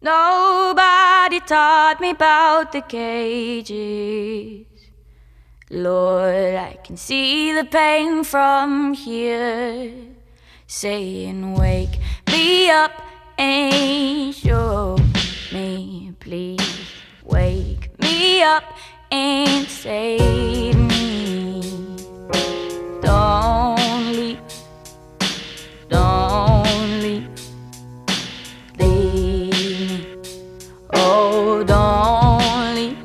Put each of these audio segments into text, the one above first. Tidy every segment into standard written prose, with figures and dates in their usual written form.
Nobody taught me about the cages. Lord, I can see the pain from here, saying wake me up and show me, please wake me up and save me. Don't leave, don't leave, leave me. Oh, don't leave,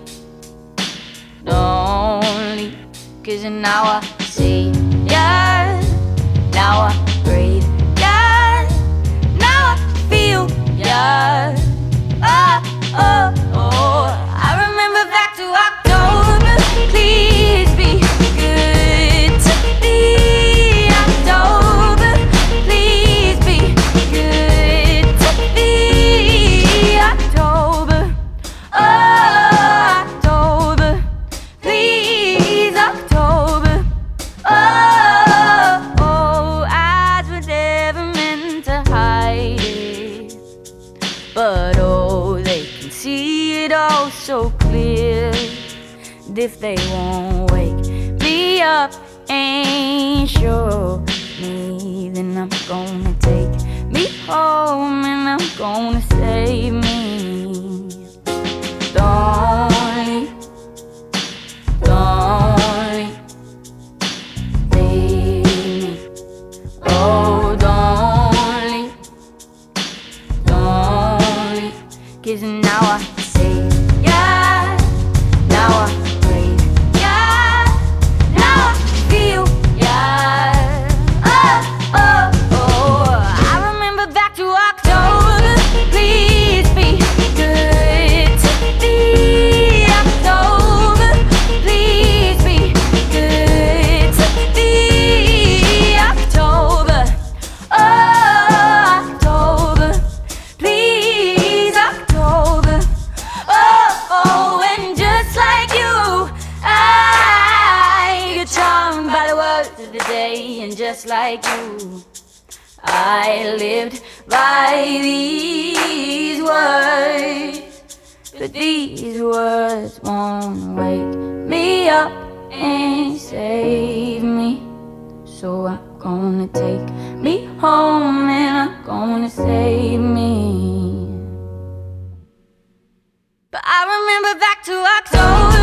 don't leave. 'Cause now I see ya, now I breathe ya, now I feel ya. Oh, oh, oh. I remember back to October. Please be good to me. October, please be good to me. October, oh, October, please, October. Oh, oh, eyes were never meant to hide it, but oh, they can see it all so clear. And if they won't wake me up and show me, then I'm gonna take me home and I'm gonna save me. Don't leave, don't leave, leave me. Oh, don't leave, don't leave. 'Cause now I see ya, now I breathe ya, now I feel ya. Oh, oh, oh. I remember back to October. Please be good to me. October, please be good to me. October, oh, October, please, October. Oh, oh, and just like you, I get charmed by the words of the day. And just like you, I lived by these words. But these words won't wake me up and save me. So I'm gonna take me home and I'm gonna save me. But I remember back to October.